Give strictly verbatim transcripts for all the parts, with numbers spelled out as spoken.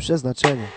Przeznaczenie.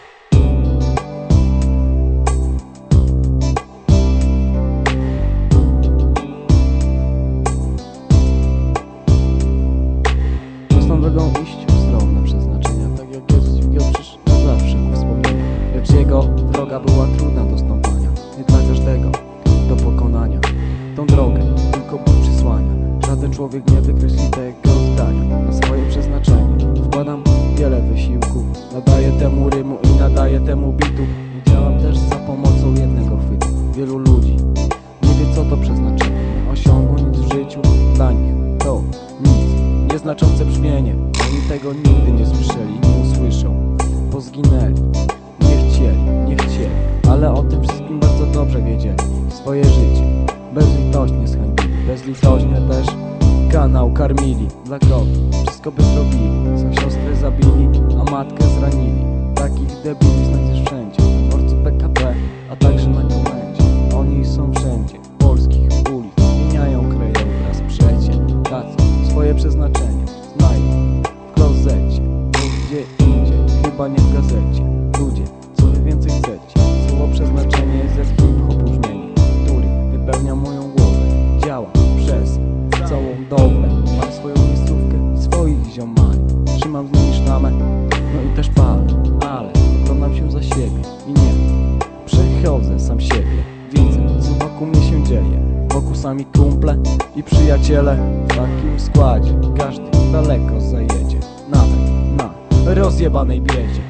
Prostą drogą iść w stronę przeznaczenia, tak jak Jezus dźwigał krzyż na zawsze ku wspomnieniu. Lecz Jego droga była trudna do stąpania, nie dla każdego do pokonania. Tą drogę tylko Bóg przysłania, żaden człowiek nie wykreśli tego zdania. Na swoje przeznaczenie wkładam wiele wysiłku, nadaję temu rymu i nadaję temu bitu. Nie działam też za pomocą jednego chwytu. Wielu ludzi nie wie, co to przeznaczenie, nie osiągło nic w życiu. Dla nich to nic, nieznaczące brzmienie. Oni tego nigdy nie słyszeli, nie usłyszą, bo zginęli. Nie chcieli, nie chcieli, ale o tym wszystkim bardzo dobrze wiedzieli. Swoje życie bezlitośnie zhańbili, bezlitośnie też kanał karmili. Dla kogo? Wszystko by zrobili. Są siostrę zabili, a matkę zranili. Takich debili znajdziesz wszędzie, na dworcu P K P, a także na komendzie. Oni są wszędzie, polskich ulic, zmieniają krajobraz przecie. Tacy swoje przeznaczenie znajdą w klozecie, bo gdzie indziej, chyba nie w gazecie. Ludzie, co wy więcej chcecie? Słowo przeznaczenie jest jak hip-hop brzmienie, który wypełnia moją głowę. Działa przez całą dobę. Mam swoją miejscówkę i swoich ziomali, trzymam z nimi sztamę, no i też palę, ale oglądam się za siebie i nie przechodzę sam siebie. Widzę, co wokół mnie się dzieje, wokół sami kumple i przyjaciele. W takim składzie każdy daleko zajedzie, nawet na rozjebanej biedzie.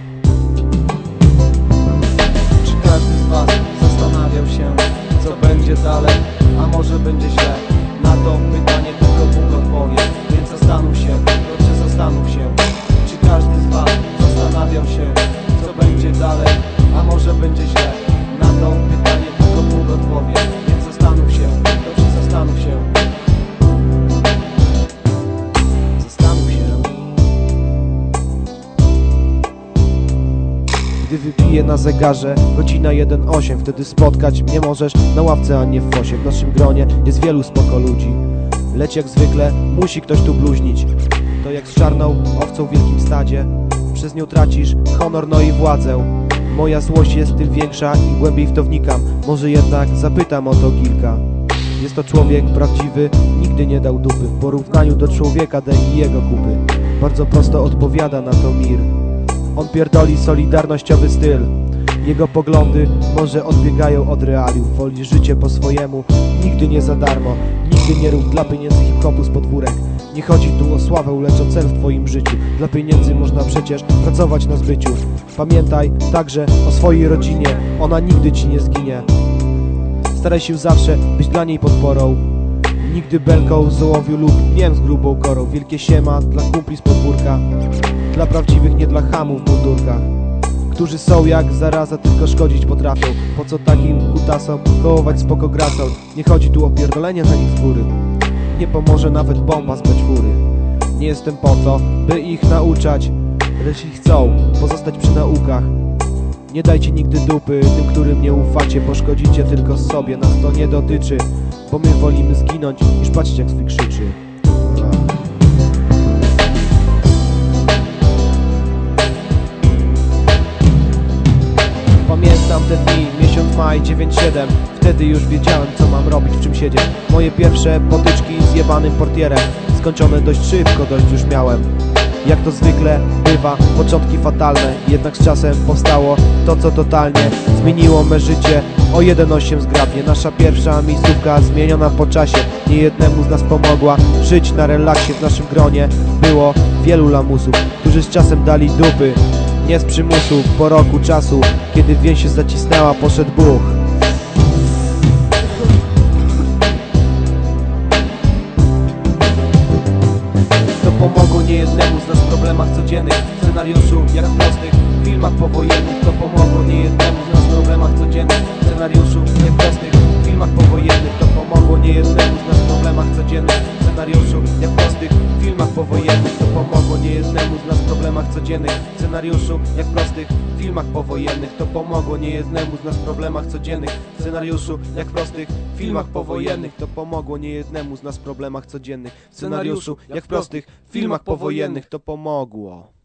Czy każdy z was zastanawiał się, co będzie dalej, a może będzie źle? Na to pytanie tylko Bóg odpowie, więc zastanów się, proszę zastanów się. Czy każdy z was zastanawiał się, co będzie dalej, a może będzie źle? Na to pytanie tylko Bóg odpowie, więc zastanów się, proszę zastanów się. Zastanów się. Gdy wypiję na zegarze godzina jeden osiem, wtedy spotkać mnie możesz na ławce, a nie w fosie. W naszym gronie jest wielu spoko ludzi, lecz jak zwykle musi ktoś tu bluźnić. To jak z czarną owcą w wielkim stadzie, przez nią tracisz honor, no i władzę. Moja złość jest tym większa, im głębiej w to wnikam. Może jednak zapytam o to Gilka. Jest to człowiek prawdziwy, nigdy nie dał dupy. W porównaniu do człowieka daj i jego kupy. Bardzo prosto odpowiada na to Mir. On pierdoli solidarnościowy styl. Jego poglądy może odbiegają od realiów. Woli życie po swojemu, nigdy nie za darmo. Nigdy nie rób dla pieniędzy hip-hopu z podwórek. Nie chodzi tu o sławę, lecz o cel w twoim życiu. Dla pieniędzy można przecież pracować na zbyciu. Pamiętaj także o swojej rodzinie, ona nigdy ci nie zginie. Staraj się zawsze być dla niej podporą. Nigdy belką z ołowiu lub pniem z grubą korą. Wielkie siema dla kumpli z podwórka, dla prawdziwych, nie dla chamów w mundurkach, którzy są jak zaraza, tylko szkodzić potrafią. Po co takim kutasom kołować spoko gracą? Nie chodzi tu o pierdolenie na nich z góry, nie pomoże nawet bomba z beczwóry. Nie jestem po to, by ich nauczać, lecz ich chcą pozostać przy naukach. Nie dajcie nigdy dupy tym, którym nie ufacie, bo szkodzicie tylko sobie, nas to nie dotyczy, bo my wolimy zginąć niż patrzeć jak swój krzyczy. Pamiętam te dni, miesiąc maj dziewięć siedem. Wtedy już wiedziałem, co mam robić, w czym siedzieć. Moje pierwsze potyczki z jebanym portierem, skończone dość szybko, dość już miałem. Jak to zwykle bywa, początki fatalne, jednak z czasem powstało to, co totalnie zmieniło me życie o jeden osiem zgrabnie. Nasza pierwsza miejscówka zmieniona po czasie, niejednemu z nas pomogła żyć na relaksie. W naszym gronie było wielu lamusów, którzy z czasem dali dupy, nie z przymusu. Po roku czasu, kiedy więź się zacisnęła, poszedł Bóg. To pomogło niejednemu z nas w problemach codziennych, w scenariuszu jak w prostych filmach powojennych. To pomogło niejednemu z nas w problemach codziennych, w scenariuszu jak w prostych filmach powojennych. To pomogło niejednemu z nas w problemach codziennych, w scenariuszu jak w prostych filmach powojennych. To pomogło niejednemu z nas w problemach codziennych, w scenariuszu jak w prostych filmach powojennych. To pomogło niejednemu z nas w problemach codziennych, w scenariuszu jak w prostych filmach powojennych. To pomogło niejednemu z nas w problemach codziennych, w scenariuszu jak w prostych filmach powojennych. To pomogło.